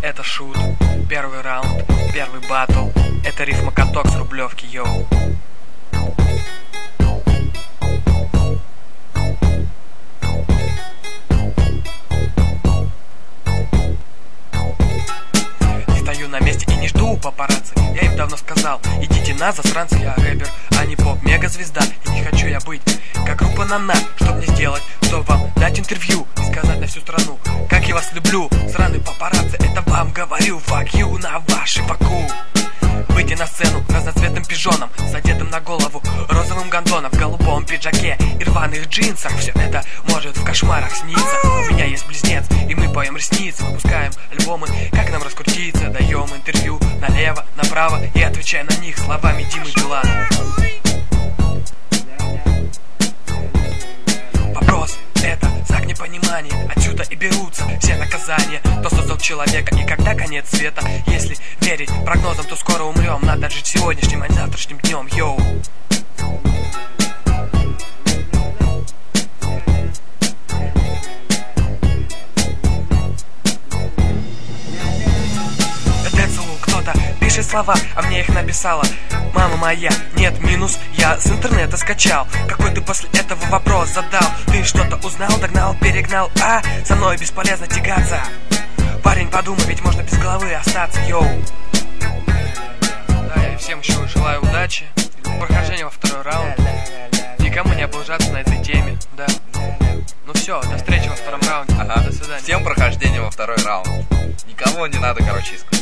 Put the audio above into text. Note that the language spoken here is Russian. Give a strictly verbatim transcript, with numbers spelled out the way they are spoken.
это шут. Первый раунд, первый батл. Это рифма каток с Рублевки, йоу. Не стою на месте и не жду папарацци. Я им давно сказал: идите на, засранцы, я рэпер, а не поп-мегазвезда. И не хочу я быть как группа «Нам-на», чтоб мне сделать, чтоб вам дать интервью и сказать на всю страну, как я вас люблю. Сраный папарацци, это вам говорю, fuck you на ваши ваку. Выйти на сцену разноцветным пижоном, с одетым на голову розовым гондоном, в голубом пиджаке и рваных джинсах. Все это может в кошмарах сниться. У меня есть близнец, и мы поем ресницы, выпускаем альбомы, как нам раскрутиться, даем интервью налево, направо и отвечаем на них словами Димы Билана. Вопрос это знак непонимания, отсюда и берутся все наказания. Кто создал человека и когда конец света? Если верить прогнозам, то скоро умрем. Надо жить сегодняшним, а не завтрашним днем, йоу. Кто-то пишет слова, а мне их написала мама моя. Нет, минус, я с интернета скачал. Какой ты после этого вопрос задал? Ты что-то узнал, догнал, перегнал, а со мной бесполезно тягаться. Парень, подумай, ведь можно без головы остаться, йоу. Да, я всем еще желаю удачи, прохождения во второй раунд. Никому не облажаться на этой теме, да. Ну все, до встречи во втором раунде. Ага. До свидания. Всем прохождения во второй раунд. Никому не надо, короче, искать.